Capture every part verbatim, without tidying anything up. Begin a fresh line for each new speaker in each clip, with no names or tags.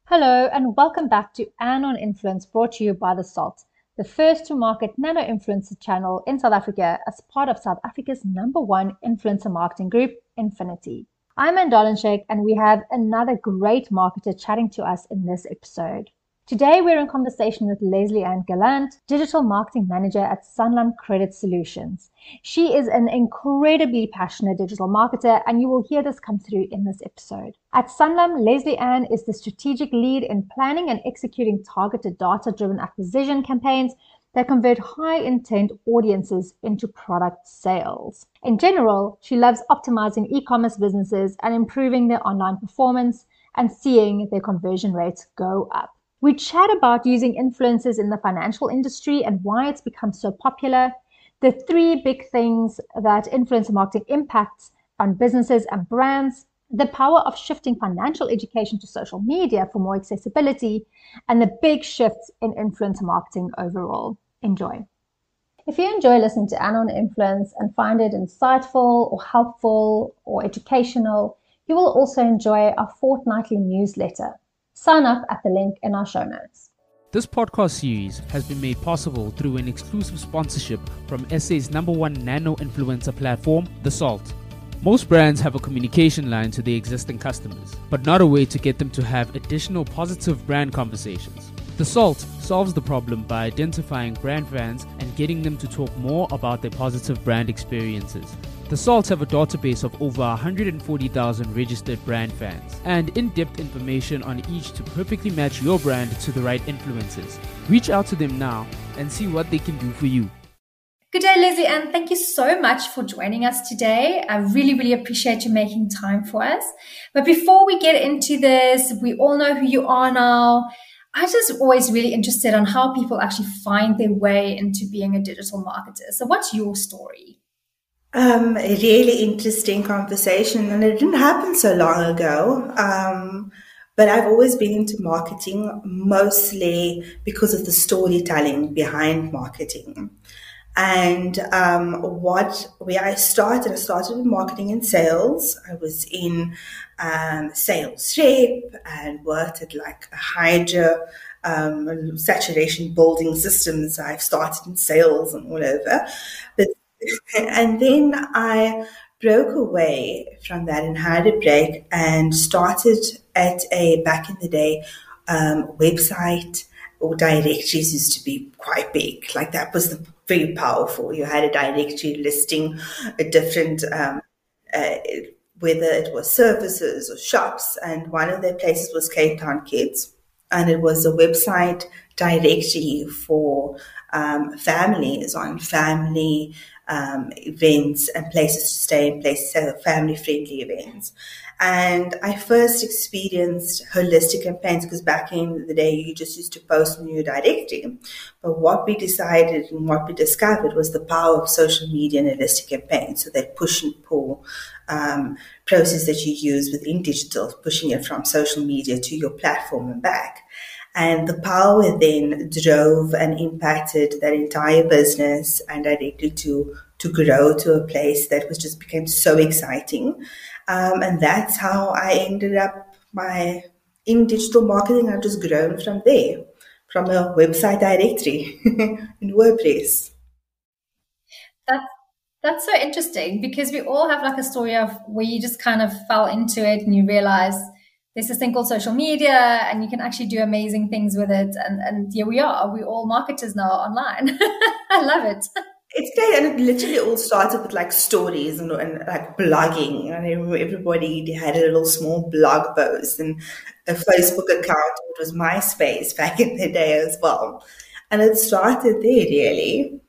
Hello and welcome back to Anne on Influence, brought to you by The Salt, the first to market nano influencer channel in South Africa as part of South Africa's number one influencer marketing group, Infinity. I'm Anne Dolenshek and we have another great marketer chatting to us in this episode. Today we're in conversation with Leslie-Anne Gallant, Digital Marketing Manager at Sanlam Credit Solutions. She is an incredibly passionate digital marketer and you will hear this come through in this episode. At Sanlam, Leslie-Anne is the strategic lead in planning and executing targeted data-driven acquisition campaigns that convert high-intent audiences into product sales. In general, she loves optimizing e-commerce businesses and improving their online performance and seeing their conversion rates go up. We chat about using influencers in the financial industry and why it's become so popular, the three big things that influencer marketing impacts on businesses and brands, the power of shifting financial education to social media for more accessibility, and the big shifts in influencer marketing overall. Enjoy. If you enjoy listening to Anne on Influence and find it insightful or helpful or educational, you will also enjoy our fortnightly newsletter. Sign up at the link in our show notes.
This podcast series has been made possible through an exclusive sponsorship from S A's number one nano influencer platform, The Salt. Most brands have a communication line to their existing customers, but not a way to get them to have additional positive brand conversations. The Salt solves the problem by identifying brand fans and getting them to talk more about their positive brand experiences. The Salt have a database of over one hundred forty thousand registered brand fans and in-depth information on each to perfectly match your brand to the right influencers. Reach out to them now and see what they can do for you.
Good day, Leslie-Anne. Thank you so much for joining us today. I really, really appreciate you making time for us. But before we get into this, we all know who you are now. I just always really interested on how people actually find their way into being a digital marketer. So what's your story?
Um, a really interesting conversation, and it didn't happen so long ago. Um, but I've always been into marketing, mostly because of the storytelling behind marketing. And um, what where I started, I started with marketing and sales. I was in um, sales rep and worked at like a hydro um, saturation building systems. I've started in sales and all over. But And then I broke away from that and had a break and started at a, back in the day, um, website or directories used to be quite big. Like that was the, very powerful. You had a directory listing a different, um, uh, whether it was services or shops. And one of their places was Cape Town Kids. And it was a website directory for um, families on family um, events and places to stay and places, uh, family-friendly events. And I first experienced holistic campaigns because back in the day, you just used to post on your directory. But what we decided and what we discovered was the power of social media and holistic campaigns. So that push and pull um, process that you use within digital, pushing it from social media to your platform and back. And the power then drove and impacted that entire business and directly to, to grow to a place that was just became so exciting. Um, and that's how I ended up my in digital marketing. I've just grown from there, from a website directory in WordPress.
That's, that's so interesting because we all have like a story of where you just kind of fell into it and you realize there's this thing called social media and you can actually do amazing things with it. And, and here we are. We're all marketers now online. I love it.
It's great. And it literally all started with like stories and, and like blogging. I remember everybody had a little small blog post and a Facebook account. It was MySpace back in the day as well. And it started there really.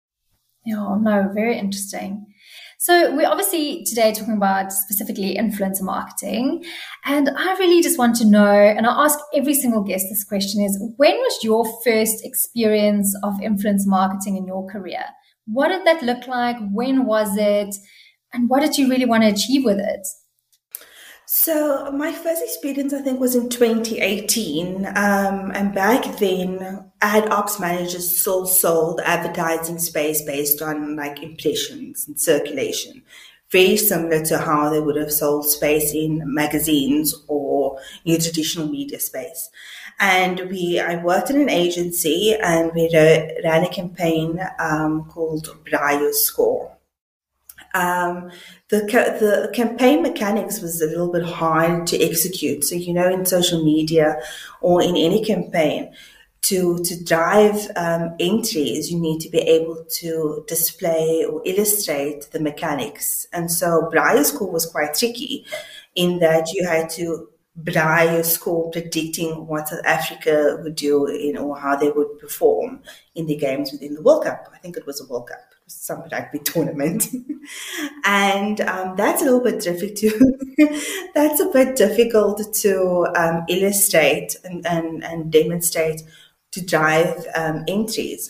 Oh, no, very interesting. So we're obviously today talking about specifically influencer marketing. And I really just want to know, and I ask every single guest this question is, when was your first experience of influencer marketing in your career? What did that look like? When was it? And what did you really want to achieve with it?
So my first experience, I think, was in twenty eighteen. Um, and back then, ad ops managers still sold advertising space based on like impressions and circulation. Very similar to how they would have sold space in magazines or before in your traditional media space. And we, I worked in an agency, and we ran a campaign um, called Braille Score. Um, the the campaign mechanics was a little bit hard to execute. So, you know, in social media or in any campaign, to to drive um, entries, you need to be able to display or illustrate the mechanics. And so Braille Score was quite tricky in that you had to Braille Score predicting what South Africa would do in, or how they would perform in the games within the World Cup. I think it was a World Cup. Some rugby tournament, and um, that's a little bit difficult. That's a bit difficult to um, illustrate and, and, and demonstrate to drive um, entries.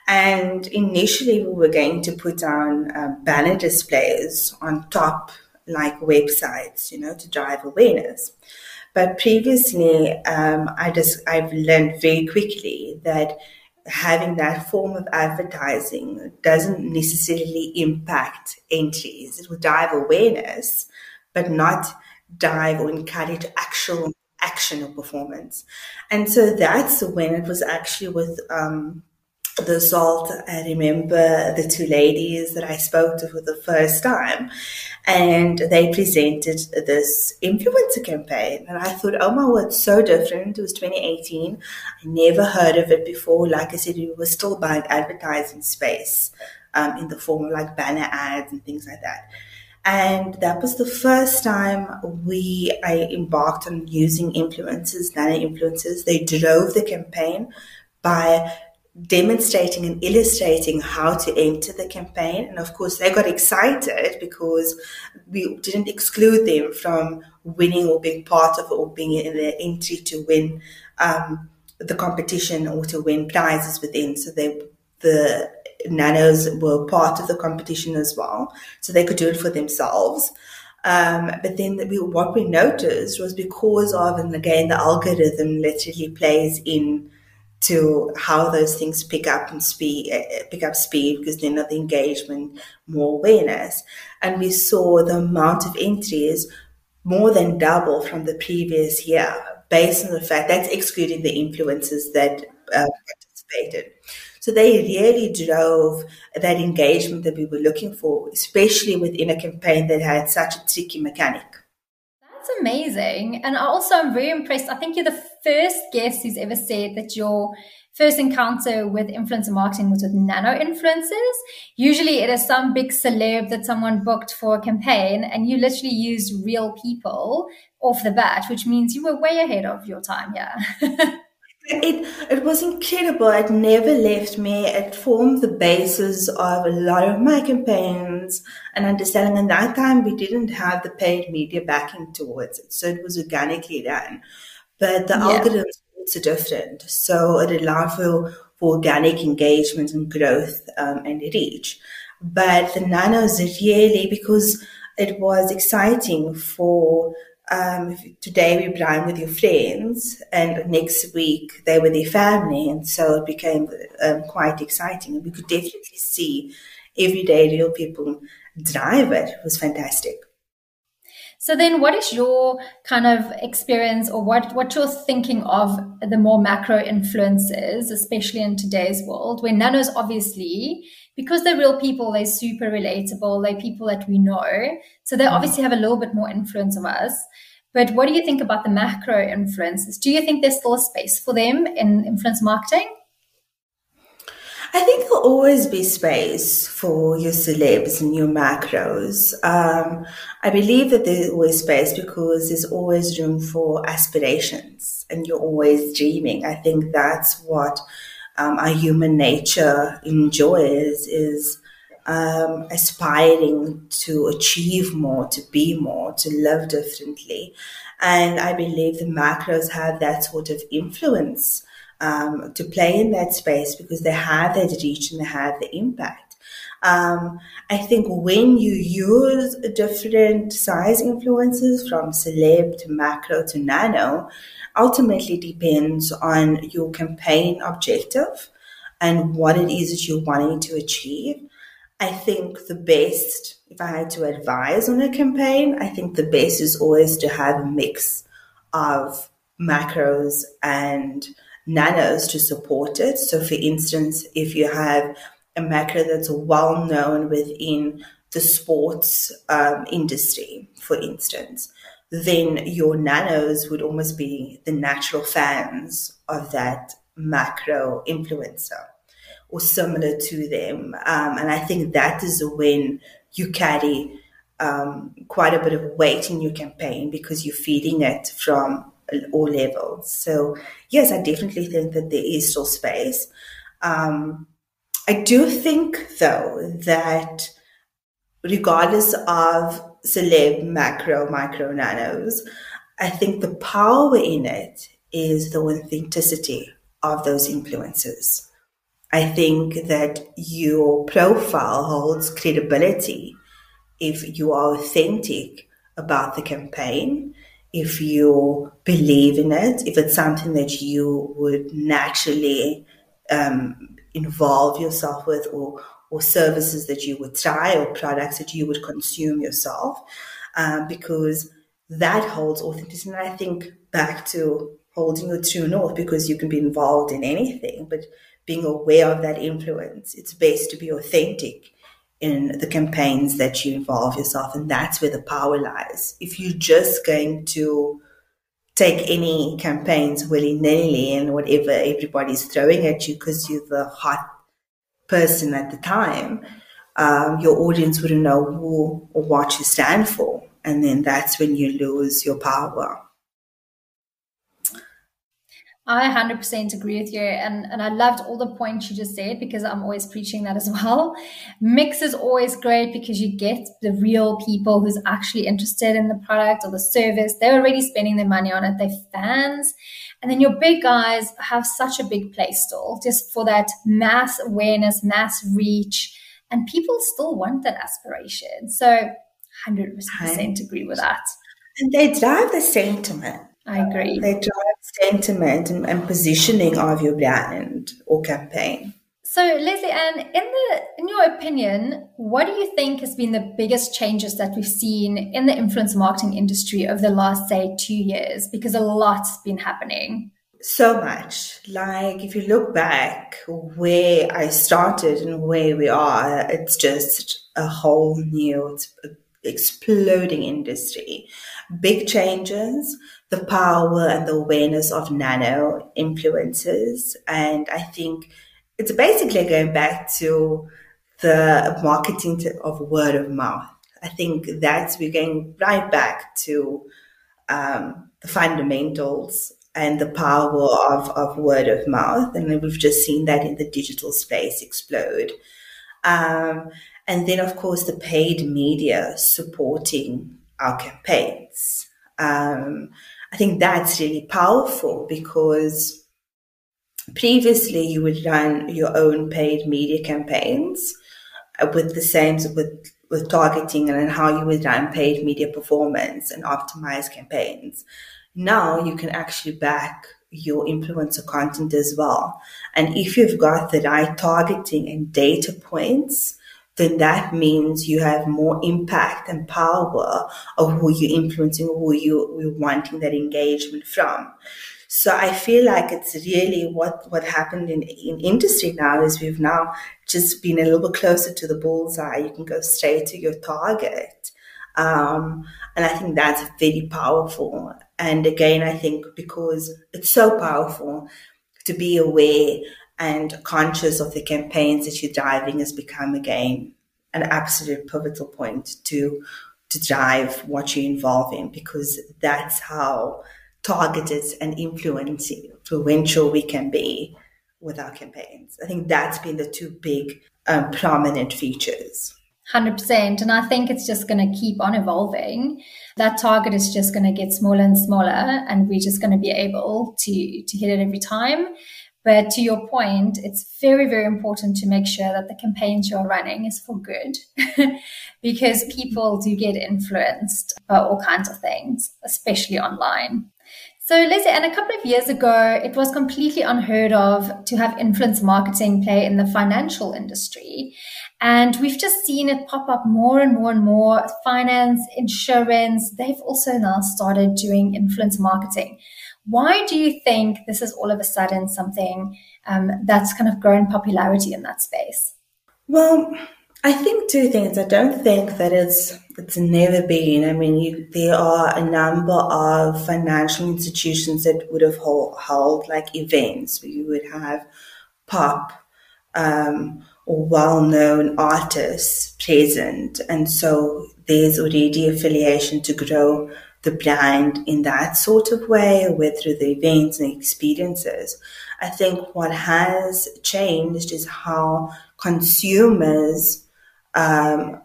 And initially, we were going to put down um, banner displays on top, like websites, you know, to drive awareness. But previously, um, I just I've learned very quickly that having that form of advertising doesn't necessarily impact entries. It will drive awareness, but not drive or encourage actual action or performance. And so that's when it was actually with um, the Salt. I remember the two ladies that I spoke to for the first time, and they presented this influencer campaign. And I thought, oh my word, so different. It was twenty eighteen. I never heard of it before. Like I said, we were still buying advertising space um, in the form of like banner ads and things like that. And that was the first time we I embarked on using influencers, nano influencers. They drove the campaign by demonstrating and illustrating how to enter the campaign. And of course, they got excited because we didn't exclude them from winning or being part of it or being in the entry to win um, the competition or to win prizes within. So they, the nanos were part of the competition as well. So they could do it for themselves. Um, but then we, what we noticed was because of, and again, the algorithm literally plays in to how those things pick up and speed, uh, pick up speed, because then of the engagement, more awareness. And we saw the amount of entries more than double from the previous year, based on the fact that's excluding the influencers that uh, participated. So they really drove that engagement that we were looking for, especially within a campaign that had such a tricky mechanic.
That's amazing. And I also am very impressed. I think you're the first guest who's ever said that your first encounter with influencer marketing was with nano influencers. Usually it is some big celeb that someone booked for a campaign, and you literally used real people off the bat, which means you were way ahead of your time here.
It it was incredible. It never left me. It formed the basis of a lot of my campaigns and understanding. And that time we didn't have the paid media backing towards it, so it was organically done. But the yeah. algorithms were also different, so it allowed for, for organic engagement and growth um, and reach. But the nanos really, because it was exciting for. Um, today we brine with your friends, and next week they were their family, and so it became um, quite exciting. And we could definitely see everyday real people drive it. It was fantastic.
So then what is your kind of experience, or what, what you're thinking of the more macro influences, especially in today's world, where nanos obviously, because they're real people, they're super relatable, they're people that we know. So they obviously have a little bit more influence of us. But what do you think about the macro influences? Do you think there's still a space for them in influence marketing?
I think there'll always be space for your celebs and your macros. Um, I believe that there's always space because there's always room for aspirations and you're always dreaming. I think that's what um, our human nature enjoys, is um, aspiring to achieve more, to be more, to live differently. And I believe the macros have that sort of influence Um, to play in that space because they have that reach and they have the impact. Um, I think when you use different size influences from celeb to macro to nano, ultimately depends on your campaign objective and what it is that you're wanting to achieve. I think the best, if I had to advise on a campaign, I think the best is always to have a mix of macros and nanos to support it. So for instance, if you have a macro that's well known within the sports um, industry, for instance, then your nanos would almost be the natural fans of that macro influencer or similar to them. Um, and I think that is when you carry um, quite a bit of weight in your campaign because you're feeding it from all levels. So yes, I definitely think that there is still space. Um, I do think, though, that regardless of celeb, macro, micro, nanos, I think the power in it is the authenticity of those influencers. I think that your profile holds credibility if you are authentic about the campaign, if you believe in it, if it's something that you would naturally um, involve yourself with, or or services that you would try, or products that you would consume yourself, um, because that holds authenticity. And I think back to holding your true north, because you can be involved in anything, but being aware of that influence, it's best to be authentic in the campaigns that you involve yourself. And that's where the power lies. If you're just going to take any campaigns willy-nilly and whatever everybody's throwing at you because you're the hot person at the time, um, your audience wouldn't know who or what you stand for. And then that's when you lose your power.
I one hundred percent agree with you. And, and I loved all the points you just said, because I'm always preaching that as well. Mix is always great because you get the real people who's actually interested in the product or the service. They're already spending their money on it. They're fans. And then your big guys have such a big place still, just for that mass awareness, mass reach. And people still want that aspiration. So one hundred percent agree with that.
And they drive the sentiment.
I agree.
They drive sentiment and, and positioning of your brand or campaign.
So, Lesley-Ann, in the in your opinion, what do you think has been the biggest changes that we've seen in the influencer marketing industry over the last, say, two years? Because a lot's been happening.
So much. Like, if you look back where I started and where we are, it's just a whole new, it's exploding industry. Big changes, the power and the awareness of nano influencers. And I think it's basically going back to the marketing to, of word of mouth. I think that's, we're going right back to um, the fundamentals and the power of, of word of mouth. And we've just seen that in the digital space explode. Um, and then, of course, the paid media supporting our campaigns. Um, I think that's really powerful, because previously you would run your own paid media campaigns with the same with, with targeting and how you would run paid media performance and optimize campaigns. Now you can actually back your influencer content as well. And if you've got the right targeting and data points, then that means you have more impact and power of who you're influencing, who you, you're wanting that engagement from. So I feel like it's really what, what happened in, in industry now is we've now just been a little bit closer to the bullseye. You can go straight to your target. Um, and I think that's very powerful. And again, I think because it's so powerful to be aware and conscious of the campaigns that you're driving has become, again, an absolute pivotal point to, to drive what you're involved in, because that's how targeted and influential we can be with our campaigns. I think that's been the two big um, prominent features.
one hundred percent. And I think it's just going to keep on evolving. That target is just going to get smaller and smaller, and we're just going to be able to, to hit it every time. But to your point, it's very, very important to make sure that the campaigns you're running is for good, because people do get influenced by all kinds of things, especially online. So Lesley-Ann, a couple of years ago, it was completely unheard of to have influence marketing play in the financial industry. And we've just seen it pop up more and more and more. Finance, insurance, they've also now started doing influencer marketing. Why do you think this is all of a sudden something um, that's kind of grown popularity in that space?
Well, I think two things. I don't think that it's it's never been. I mean, you, there are a number of financial institutions that would have hold, held like events where you would have pop um, or well-known artists present, and so there's already affiliation to grow the brand in that sort of way, with through the events and experiences. I think what has changed is how consumers, um,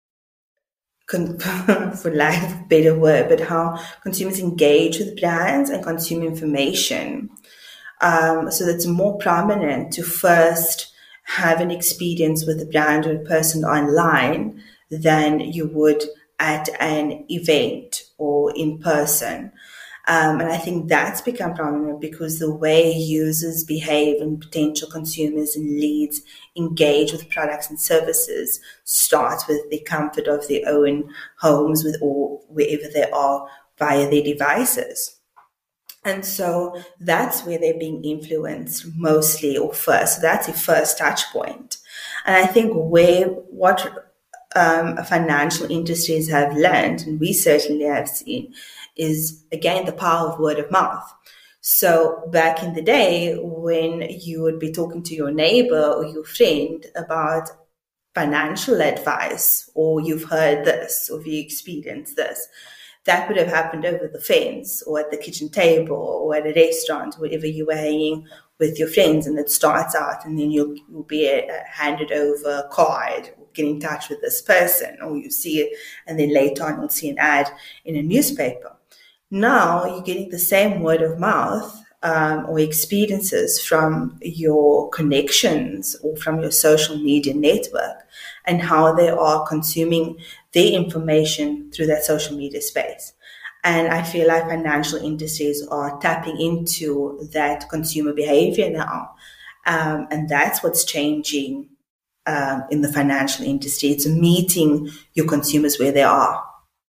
con- for lack of a better word, but how consumers engage with brands and consume information. Um, so that's more prominent to first have an experience with a brand or a person online than you would at an event or in person. Um, and I think that's become prominent because the way users behave and potential consumers and leads engage with products and services starts with the comfort of their own homes with or wherever they are via their devices. And so that's where they're being influenced mostly or first. So that's the first touch point. And I think where what um, financial industries have learned, and we certainly have seen, is again the power of word of mouth. So back in the day when you would be talking to your neighbor or your friend about financial advice, or you've heard this or you experienced this, that would have happened over the fence or at the kitchen table or at a restaurant, wherever you were hanging with your friends, and it starts out and then you'll, you'll be uh, handed over a card, or get in touch with this person, or you see it and then later on you'll see an ad in a newspaper. Now you're getting the same word of mouth um, or experiences from your connections or from your social media network, and how they are consuming their information through that social media space. And I feel like financial industries are tapping into that consumer behavior now. Um, and that's what's changing um, in the financial industry. It's meeting your consumers where they are.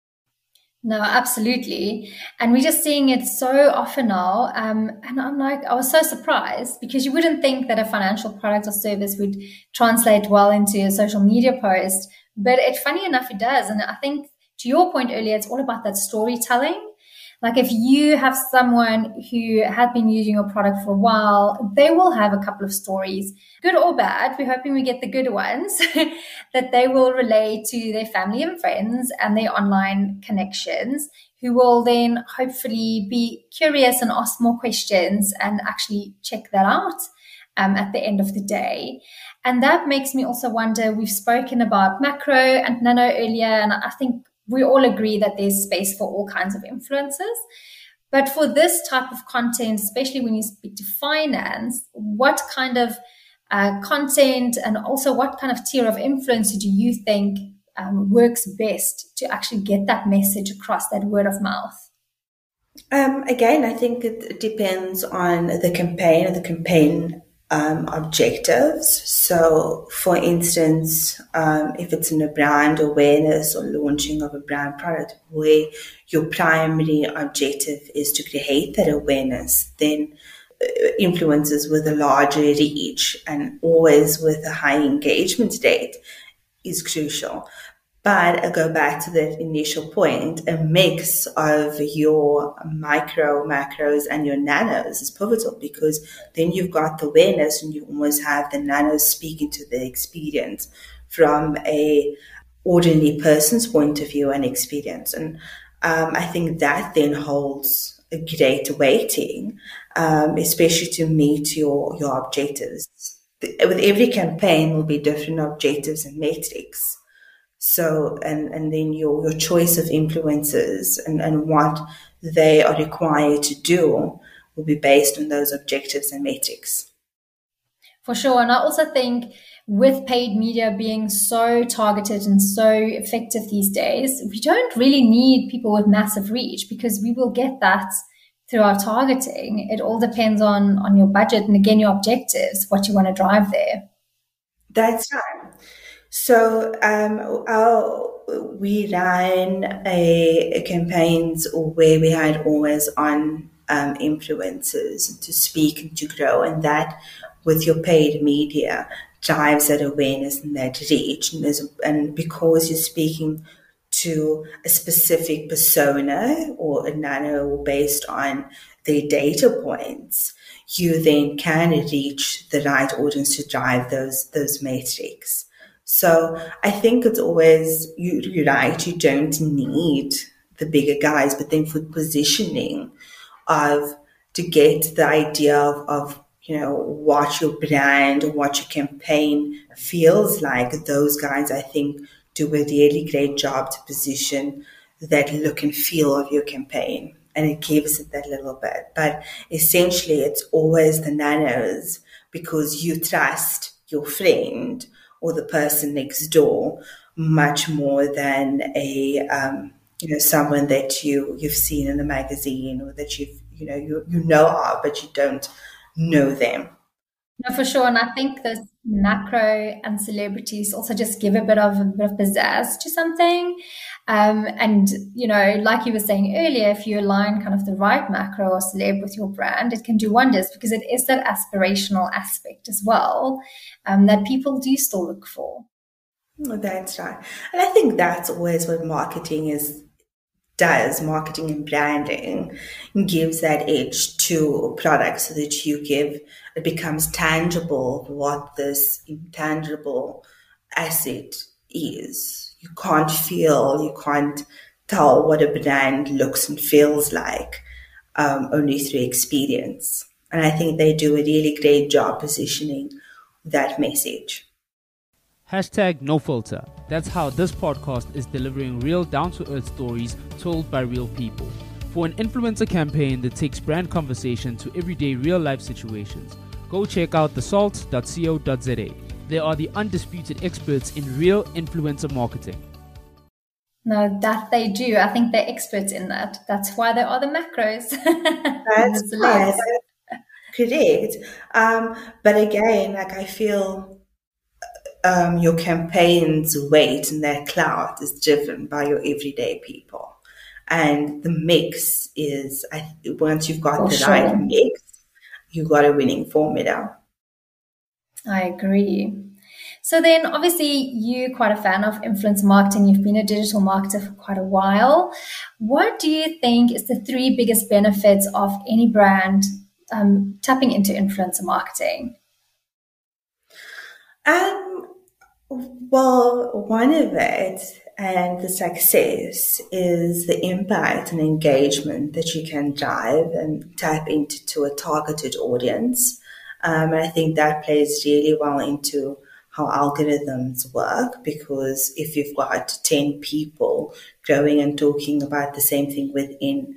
No, absolutely. And we're just seeing it so often now. Um, and I'm like, I was so surprised, because you wouldn't think that a financial product or service would translate well into a social media post. But it, funny enough, it does. And I think to your point earlier, it's all about that storytelling. Like if you have someone who had been using your product for a while, they will have a couple of stories, good or bad. We're hoping we get the good ones that they will relate to their family and friends and their online connections, who will then hopefully be curious and ask more questions and actually check that out um, at the end of the day. And that makes me also wonder, we've spoken about macro and nano earlier, and I think we all agree that there's space for all kinds of influencers. But for this type of content, especially when you speak to finance, what kind of uh, content and also what kind of tier of influencer do you think um, works best to actually get that message across, that word of mouth?
Um, again, I think it depends on the campaign and the campaign Um, objectives. So, for instance, um, if it's in a brand awareness or launching of a brand product where your primary objective is to create that awareness, then influencers with a larger reach and always with a high engagement rate is crucial. But I go back to the initial point, a mix of your micro, macros, and your nanos is pivotal, because then you've got the awareness and you almost have the nanos speaking to the experience from a ordinary person's point of view and experience. And um, I think that then holds a great weighting, um, especially to meet your, your objectives. With every campaign will be different objectives and metrics. So, and, and then your, your choice of influencers and, and what they are required to do will be based on those objectives and metrics.
For sure. And I also think with paid media being so targeted and so effective these days, we don't really need people with massive reach, because we will get that through our targeting. It all depends on, on your budget and, again, your objectives, what you want to drive there.
That's right. So um, our, we ran a, a campaigns where we had always on um, influencers to speak and to grow, and that with your paid media drives that awareness and that reach. And, there's, and because you're speaking to a specific persona or a nano based on their data points, you then can reach the right audience to drive those those metrics. So I think it's always, you, you're right, you don't need the bigger guys, but then for positioning of, to get the idea of, of, you know, what your brand or what your campaign feels like, those guys, I think, do a really great job to position that look and feel of your campaign. And it gives it that little bit. But essentially, it's always the nanos because you trust your friend or the person next door much more than a um, you know, someone that you you've seen in a magazine or that you've you know you you know of, but you don't know them.
No, for sure. And I think this macro and celebrities also just give a bit of a bit of pizzazz to something. Um, and, you know, like you were saying earlier, if you align kind of the right macro or celeb with your brand, it can do wonders because it is that aspirational aspect as well um, that people do still look for.
Oh, that's right. And I think that's always what marketing is. Does marketing and branding gives that edge to a product so that you give, it becomes tangible what this intangible asset is. You can't feel, you can't tell what a brand looks and feels like um, only through experience. And I think they do a really great job positioning that message.
Hashtag no filter. That's how this podcast is delivering real down-to-earth stories told by real people. For an influencer campaign that takes brand conversation to everyday real-life situations, go check out the salt dot co dot za. They are the undisputed experts in real influencer marketing.
No, that they do. I think they're experts in that. That's why they are the macros.
That's right. Correct. Um, but again, like I feel um, your campaign's weight and their clout is driven by your everyday people. And the mix is, I, once you've got For the sure. right mix, you've got a winning formula.
I agree. So then obviously you're quite a fan of influencer marketing. You've been a digital marketer for quite a while. What do you think is the three biggest benefits of any brand um, tapping into influencer marketing?
Um, well, one of it and the success is the impact and engagement that you can drive and tap into to a targeted audience. Um, and I think that plays really well into how algorithms work, because if you've got ten people going and talking about the same thing within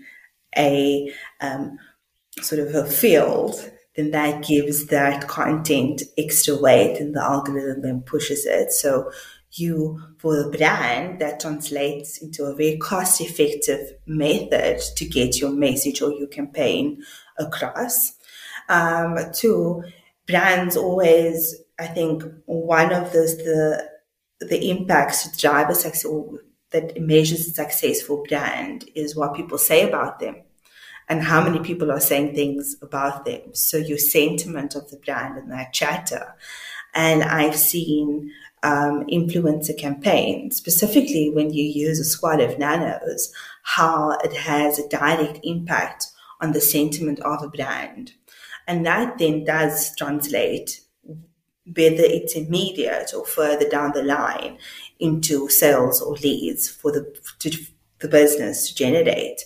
a um, sort of a field, then that gives that content extra weight and the algorithm then pushes it. So you, for the brand, that translates into a very cost-effective method to get your message or your campaign across. Um, two, brands always, I think one of those, the the impacts to drive a success, or that measures a successful brand, is what people say about them and how many people are saying things about them. So your sentiment of the brand and that chatter. And I've seen um, influencer campaigns, specifically when you use a squad of nanos, how it has a direct impact on the sentiment of a brand. And that then does translate, whether it's immediate or further down the line, into sales or leads for the to, the business to generate.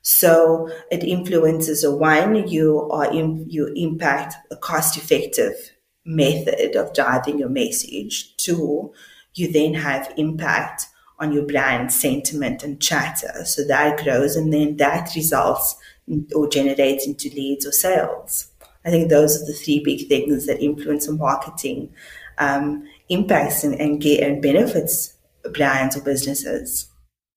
So it influences, a one, you are in, you impact a cost-effective method of driving your message. Two, you then have impact on your brand sentiment and chatter. So that grows, and then that results in, or generates into leads or sales. I think those are the three big things that influencer marketing um, impacts and, and, get, and benefits brands or businesses.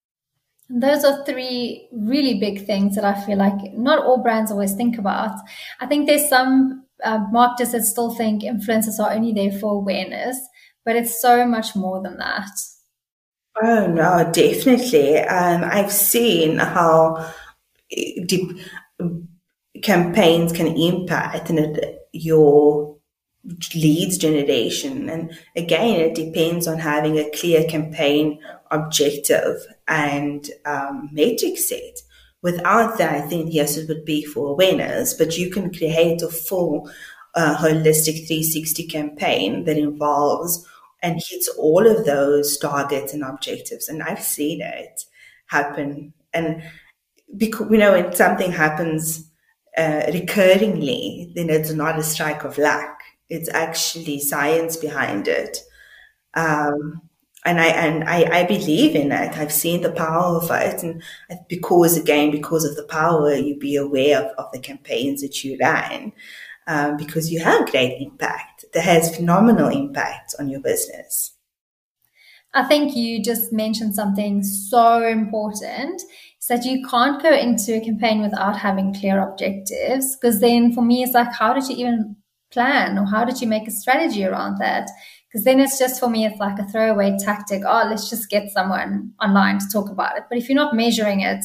And those are three really big things that I feel like not all brands always think about. I think there's some uh, marketers that still think influencers are only there for awareness, but it's so much more than that.
Oh, no, definitely. Um, I've seen how deep campaigns can impact and it, your leads generation. And again, it depends on having a clear campaign objective and um, metric set. Without that, I think, yes, it would be for awareness, but you can create a full uh, holistic three sixty campaign that involves and hits all of those targets and objectives. And I've seen it happen. And because, you know, when something happens uh, recurringly, then it's not a strike of luck. It's actually science behind it. Um, and I and I, I believe in it. I've seen the power of it. And because, again, because of the power, you be aware of, of the campaigns that you ran. Um, because you have great impact that has phenomenal impact on your business.
I think you just mentioned something so important, is that you can't go into a campaign without having clear objectives, because then for me, it's like, how did you even plan, or how did you make a strategy around that? Because then it's just, for me, it's like a throwaway tactic. Oh, let's just get someone online to talk about it. But if you're not measuring it,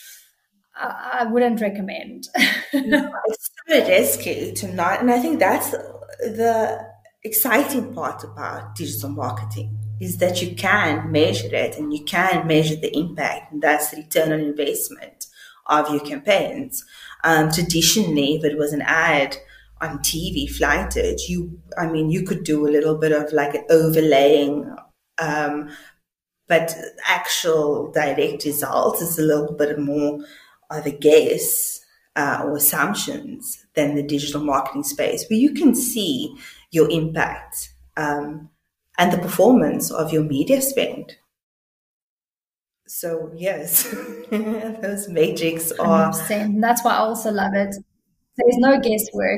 I wouldn't recommend.
No, it's so risky to not, and I think that's the exciting part about digital marketing, is that you can measure it and you can measure the impact, and that's the return on investment of your campaigns. Um, traditionally, if it was an ad on T V flighted, you, I mean, you could do a little bit of like an overlaying, um, but actual direct results is a little bit more of a guess uh, or assumptions than the digital marketing space, where you can see your impact um, and the performance of your media spend. So yes, those metrics are...
one hundred percent. That's why I also love it. There's no guesswork.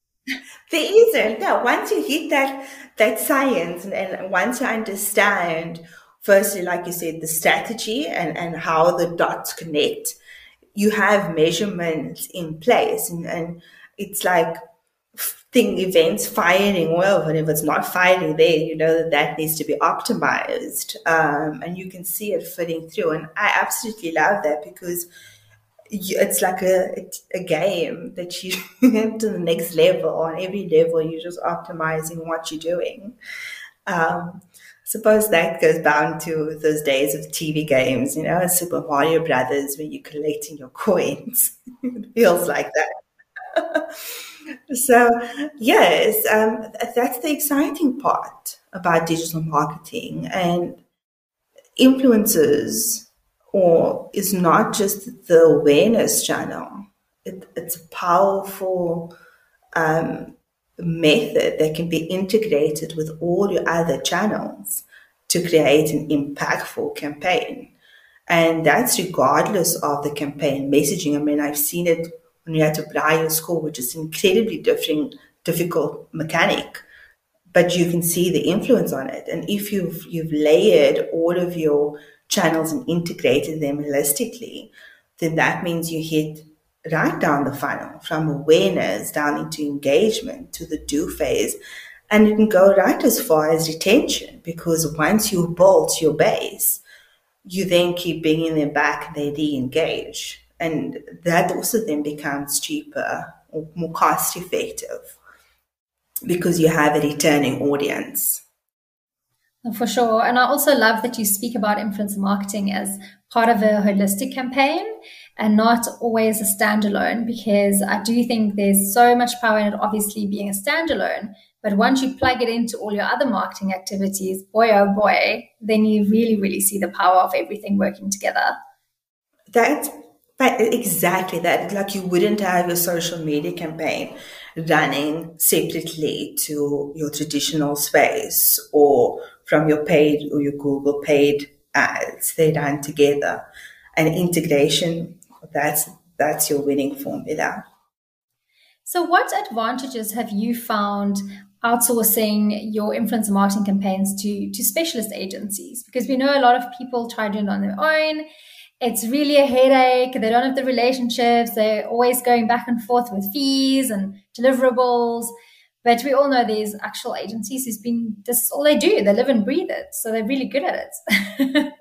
There isn't. No, once you hit that that science and, and once you understand, firstly, like you said, the strategy and, and how the dots connect, you have measurements in place, and, and it's like thing events firing well, and if it's not firing there, you know that that needs to be optimized, um, and you can see it fitting through. And I absolutely love that, because you, it's like a a game that you get to the next level. On every level, you're just optimizing what you're doing. Um, Suppose that goes down to those days of T V games, you know, Super Mario Brothers, when you're collecting your coins. It feels like that. So, yes, um, that's the exciting part about digital marketing. And influencers, or is not just the awareness channel. It, it's a powerful um, method that can be integrated with all your other channels to create an impactful campaign. And that's regardless of the campaign messaging. I mean, I've seen it when you had to buy your score, which is an incredibly different, difficult mechanic, but you can see the influence on it. And if you've you've layered all of your channels and integrated them holistically, then that means you hit right down the funnel, from awareness down into engagement to the do phase. And it can go right as far as retention, because once you've built your base, you then keep bringing them back and they re-engage. And that also then becomes cheaper or more cost effective, because you have a returning audience.
For sure. And I also love that you speak about influencer marketing as part of a holistic campaign and not always a standalone, because I do think there's so much power in it obviously being a standalone. But once you plug it into all your other marketing activities, boy, oh boy, then you really, really see the power of everything working together.
That's exactly that. Like, you wouldn't have your social media campaign running separately to your traditional space or from your paid or your Google paid ads. They run together. And integration, that's that's your winning formula.
So what advantages have you found outsourcing your influencer marketing campaigns to, to specialist agencies? Because we know a lot of people try doing it on their own. It's really a headache. They don't have the relationships. They're always going back and forth with fees and deliverables. But we all know there's actual agencies who's been, this is all they do. They live and breathe it. So they're really good at it.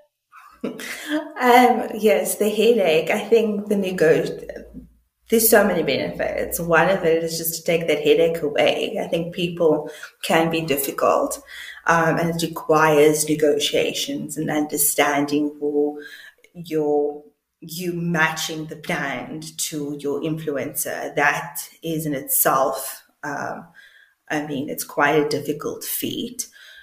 um, yes, the headache. I think the nego- there's so many benefits. One of it is just to take that headache away. I think people can be difficult, um, and it requires negotiations and understanding who your you matching the brand to your influencer. That is in itself, um, I mean, it's quite a difficult feat.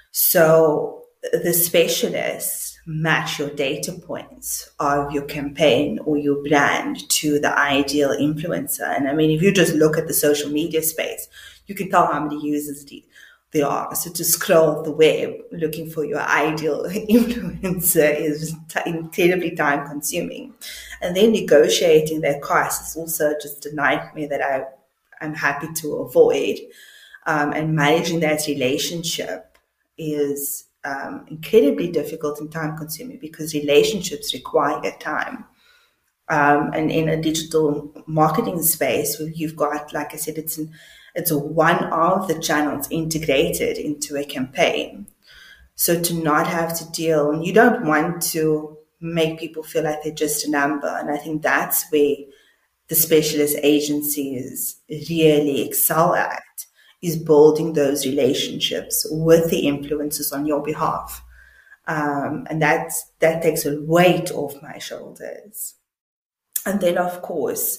So the specialists match your data points of your campaign or your brand to the ideal influencer. And I mean, if you just look at the social media space, you can tell how many users there are. So to scroll the web looking for your ideal influencer is t- incredibly time consuming. And then negotiating their costs is also just a nightmare that I, I'm happy to avoid. Um, and managing that relationship is um, incredibly difficult and time consuming because relationships require time. Um, and in a digital marketing space, you've got, like I said, it's an, it's a one of the channels integrated into a campaign. So to not have to deal, and you don't want to make people feel like they're just a number. And I think that's where the specialist agencies really excel at, is building those relationships with the influencers on your behalf. Um, and that's, that takes a weight off my shoulders. And then, of course,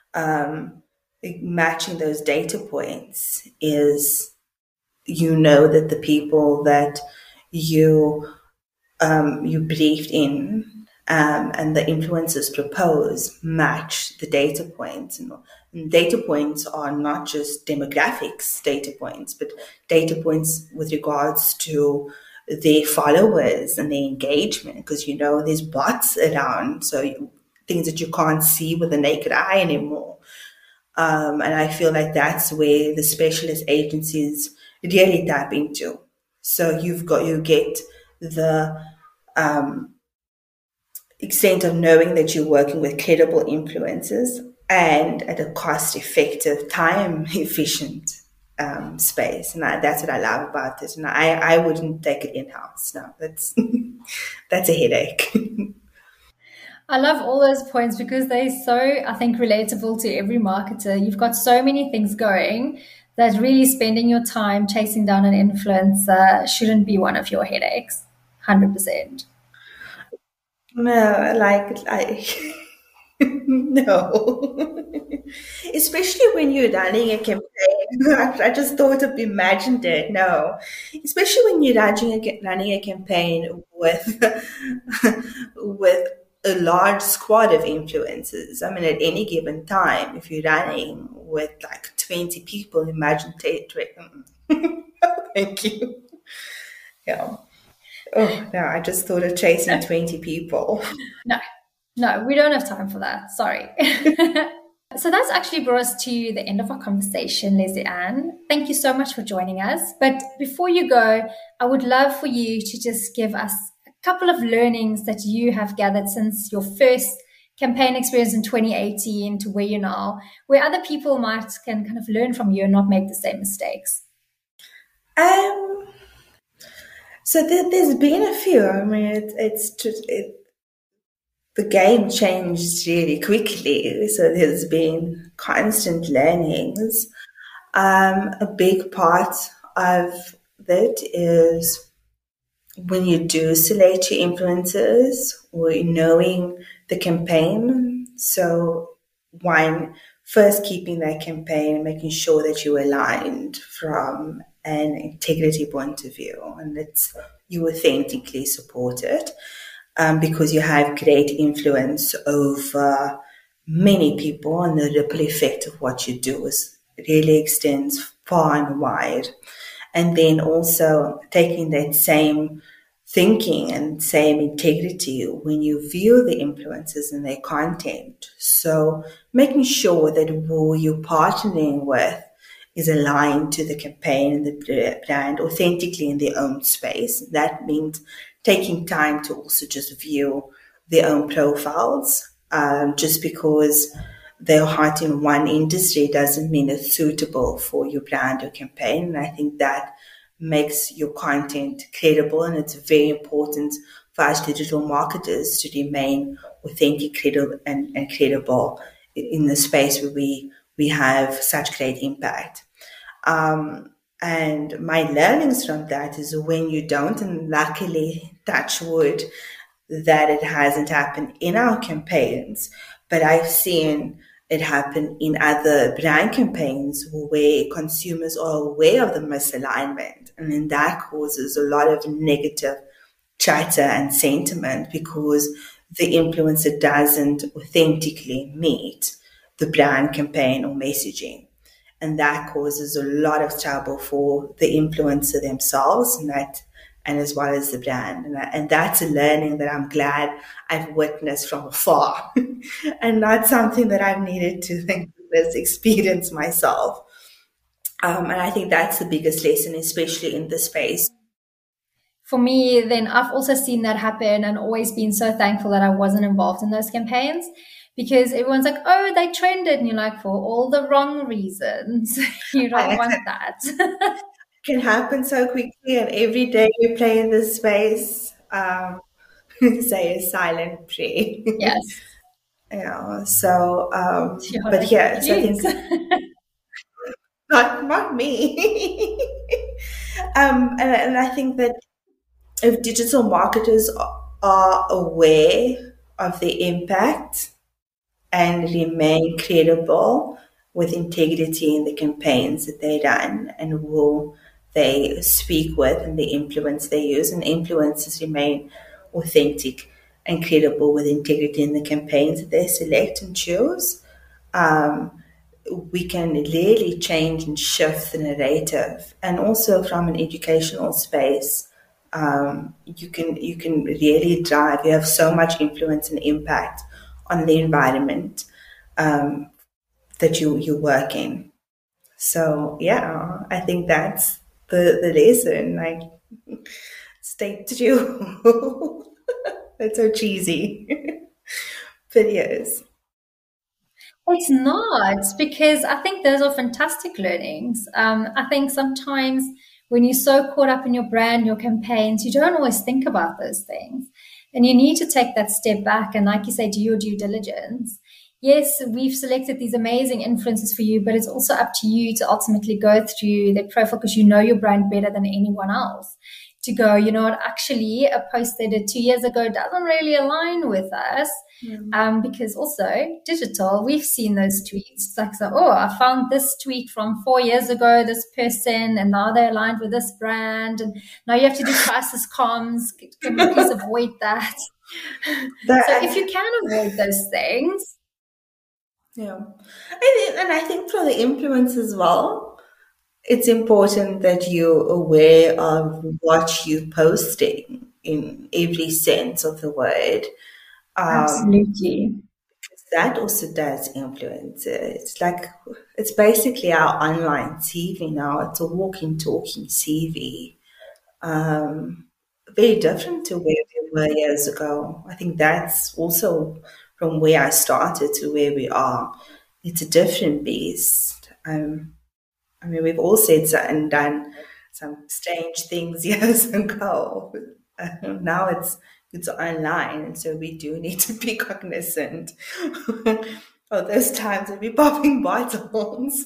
um, matching those data points is, you know, that the people that you um, you briefed in um, and the influencers propose match the data points. And, and data points are not just demographics data points, but data points with regards to their followers and their engagement, because, you know, there's bots around, so you, things that you can't see with the naked eye anymore. Um, and I feel like that's where the specialist agencies really tap into. So you've got, you get the um, extent of knowing that you're working with credible influencers and at a cost-effective, time-efficient um, space. And I, that's what I love about this. And I, I wouldn't take it in-house. No, that's that's a headache.
I love all those points because they're so, I think, relatable to every marketer. You've got so many things going that really spending your time chasing down an influencer shouldn't be one of your headaches. one hundred percent.
No, like, I, no. Especially when you're running a campaign. I just thought of, imagined it. No. Especially when you're running a, running a campaign with, with a large squad of influencers. I mean, at any given time, if you're running with like twenty people, imagine t- t- thank you. Yeah. Oh no, I just thought of chasing twenty people.
No, no, we don't have time for that. Sorry. So that's actually brought us to the end of our conversation, Lesley-Ann. Thank you so much for joining us. But before you go, I would love for you to just give us couple of learnings that you have gathered since your first campaign experience in twenty eighteen to where you're now, where other people might can kind of learn from you and not make the same mistakes.
Um. So there, there's been a few. I mean, it, it's just it, the game changed really quickly. So there's been constant learnings. Um, a big part of that is when you do select your influencers or knowing the campaign. So one, first keeping that campaign, making sure that you're aligned from an integrity point of view and that you authentically support it, um, because you have great influence over many people and the ripple effect of what you do is really extends far and wide. And then also taking that same thinking and same integrity when you view the influencers and their content. So making sure that who you're partnering with is aligned to the campaign and the brand authentically in their own space. That means taking time to also just view their own profiles, um, just because they're hot in one industry doesn't mean it's suitable for your brand or campaign. And I think that makes your content credible, and it's very important for us digital marketers to remain authentic, credible, and, and credible in the space where we we have such great impact. Um, and my learnings from that is when you don't, and luckily, touch wood, that it hasn't happened in our campaigns, but I've seen it happen in other brand campaigns where consumers are aware of the misalignment, and then that causes a lot of negative chatter and sentiment because the influencer doesn't authentically meet the brand campaign or messaging. And that causes a lot of trouble for the influencer themselves and that, and as well as the brand. And, that, and that's a learning that I'm glad I've witnessed from afar and not something that I've needed to think this experience myself. Um, and I think that's the biggest lesson, especially in this space.
For me, then I've also seen that happen and always been so thankful that I wasn't involved in those campaigns, because everyone's like, oh, they trended. And you're like, for all the wrong reasons. You don't want that.
It can happen so quickly, and every day you play in this space, um, say a silent prayer.
Yes.
Yeah, so, um, but yeah, so I think, not, not me. um, and, and I think that if digital marketers are aware of the impact and remain credible with integrity in the campaigns that they run and who they speak with and the influence they use, and influencers remain authentic and credible with integrity in the campaigns that they select and choose, um, we can really change and shift the narrative. And also from an educational space, um, you can you can really drive. You have so much influence and impact on the environment um, that you you work in. So yeah, I think that's the the lesson. Like, stay true. That's so cheesy. But yes.
It's not, because I think those are fantastic learnings. Um, I think sometimes when you're so caught up in your brand, your campaigns, you don't always think about those things. And you need to take that step back and, like you say, do your due diligence. Yes, we've selected these amazing influencers for you, but it's also up to you to ultimately go through their profile, because you know your brand better than anyone else. To go, you know what, actually a post they did two years ago doesn't really align with us. Mm. Um, because also digital, we've seen those tweets. It's like, so, oh, I found this tweet from four years ago, this person, and now they're aligned with this brand. And now you have to do crisis comms. Can you please avoid that? That? So if you can avoid those things.
Yeah. And, and I think for the influence as well, it's important that you're aware of what you're posting in every sense of the word. Um,
Absolutely.
That also does influence it. It's like, it's basically our online C V now. It's a walking, talking C V. Um, very different to where we were years ago. I think that's also from where I started to where we are. It's a different beast. Um, I mean, we've all said and done some strange things years ago. Uh, now it's it's online, and so we do need to be cognizant of those times of we popping bottles.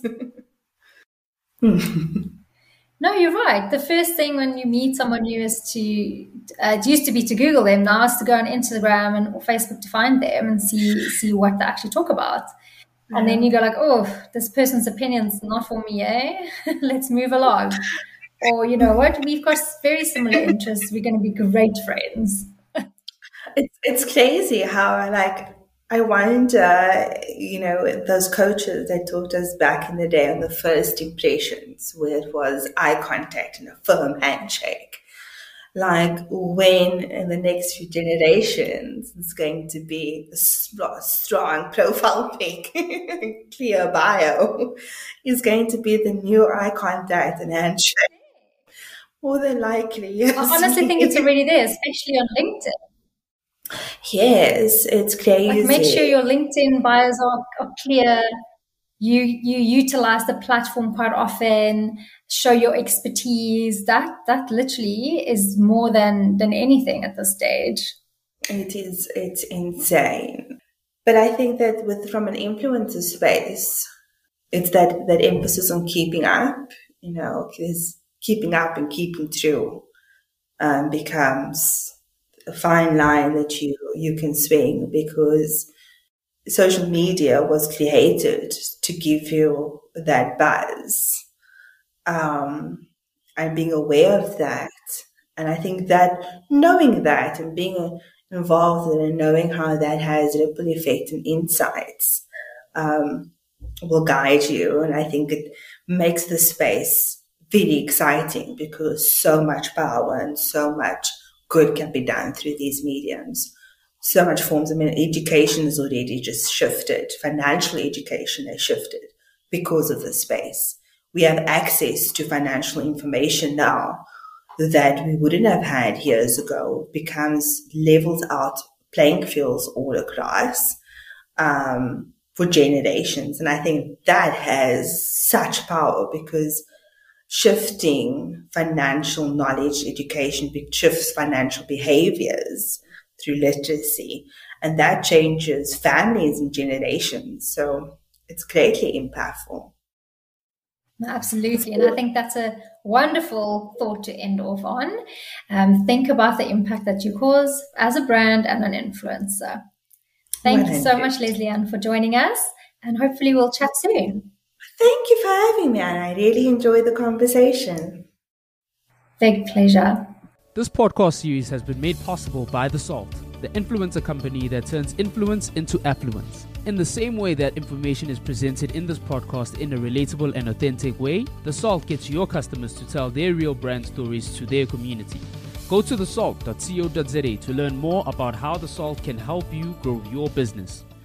No, you're right. The first thing when you meet someone new is to uh, it used to be to Google them. Now it's to go on Instagram and or Facebook to find them and see see what they actually talk about. And then you go like, oh, this person's opinion's not for me, eh? Let's move along. Or, you know what, we've got very similar interests. We're going to be great friends.
It's it's crazy how, like, I wonder, you know, those coaches that taught us back in the day on the first impressions, where it was eye contact and a firm handshake. Like, when in the next few generations, it's going to be a strong profile pic, clear bio, is going to be the new eye contact and handshake. More than likely, yes.
I honestly think it's already there, especially on LinkedIn.
Yes, it's crazy.
Like, make sure your LinkedIn bios are, are clear. You you utilize the platform quite often. Show your expertise. That that literally is more than than anything at this stage.
It is. It's insane. But I think that with from an influencer space, it's that that emphasis on keeping up. You know, because keeping up and keeping true um, becomes a fine line that you you can swing, because social media was created to give you that buzz. Um, and being aware of that. And I think that knowing that and being involved in it and knowing how that has ripple effect and insights um, will guide you. And I think it makes the space very exciting, because so much power and so much good can be done through these mediums. So much forms. I mean, education has already just shifted. Financial education has shifted because of the space. We have access to financial information now that we wouldn't have had years ago. It becomes levels out playing fields all across um, for generations. And I think that has such power, because shifting financial knowledge, education shifts financial behaviors through literacy, and that changes families and generations. So it's greatly impactful.
Absolutely. And I think that's a wonderful thought to end off on. Um, think about the impact that you cause as a brand and an influencer. Thank you so much, Lesley-Anne, for joining us, and hopefully we'll chat soon.
Thank you for having me, and I really enjoyed the conversation.
Big pleasure.
This podcast series has been made possible by The Salt, the influencer company that turns influence into affluence. In the same way that information is presented in this podcast in a relatable and authentic way, The Salt gets your customers to tell their real brand stories to their community. Go to the salt dot co dot za to learn more about how The Salt can help you grow your business.